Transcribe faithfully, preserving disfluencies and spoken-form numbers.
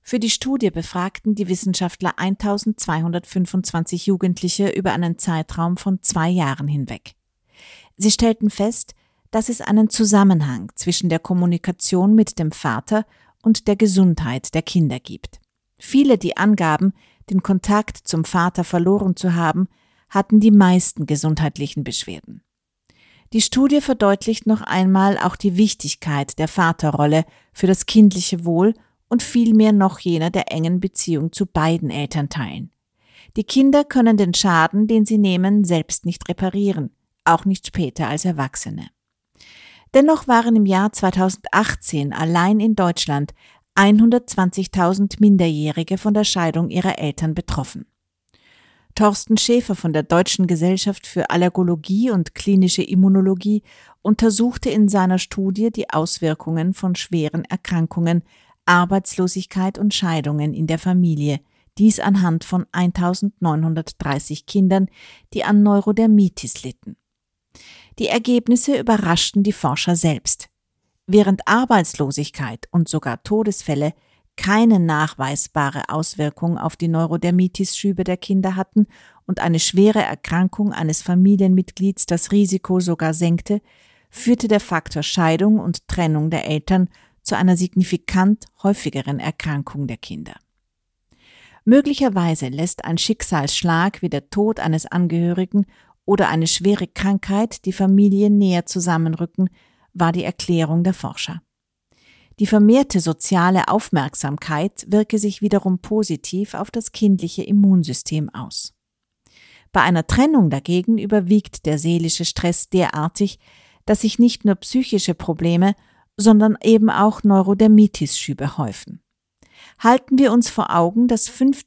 Für die Studie befragten die Wissenschaftler eintausendzweihundertfünfundzwanzig Jugendliche über einen Zeitraum von zwei Jahren hinweg. Sie stellten fest, dass es einen Zusammenhang zwischen der Kommunikation mit dem Vater und der Gesundheit der Kinder gibt. Viele, die angaben, den Kontakt zum Vater verloren zu haben, hatten die meisten gesundheitlichen Beschwerden. Die Studie verdeutlicht noch einmal auch die Wichtigkeit der Vaterrolle für das kindliche Wohl und vielmehr noch jener der engen Beziehung zu beiden Elternteilen. Die Kinder können den Schaden, den sie nehmen, selbst nicht reparieren, auch nicht später als Erwachsene. Dennoch waren im Jahr zweitausendachtzehn allein in Deutschland hundertzwanzigtausend Minderjährige von der Scheidung ihrer Eltern betroffen. Thorsten Schäfer von der Deutschen Gesellschaft für Allergologie und klinische Immunologie untersuchte in seiner Studie die Auswirkungen von schweren Erkrankungen, Arbeitslosigkeit und Scheidungen in der Familie, dies anhand von eintausendneunhundertdreißig Kindern, die an Neurodermitis litten. Die Ergebnisse überraschten die Forscher selbst. Während Arbeitslosigkeit und sogar Todesfälle keine nachweisbare Auswirkung auf die Neurodermitis-Schübe der Kinder hatten und eine schwere Erkrankung eines Familienmitglieds das Risiko sogar senkte, führte der Faktor Scheidung und Trennung der Eltern zu einer signifikant häufigeren Erkrankung der Kinder. Möglicherweise lässt ein Schicksalsschlag wie der Tod eines Angehörigen oder eine schwere Krankheit die Familie näher zusammenrücken, war die Erklärung der Forscher. Die vermehrte soziale Aufmerksamkeit wirke sich wiederum positiv auf das kindliche Immunsystem aus. Bei einer Trennung dagegen überwiegt der seelische Stress derartig, dass sich nicht nur psychische Probleme, sondern eben auch Neurodermitis-Schübe häufen. Halten wir uns vor Augen, dass fünf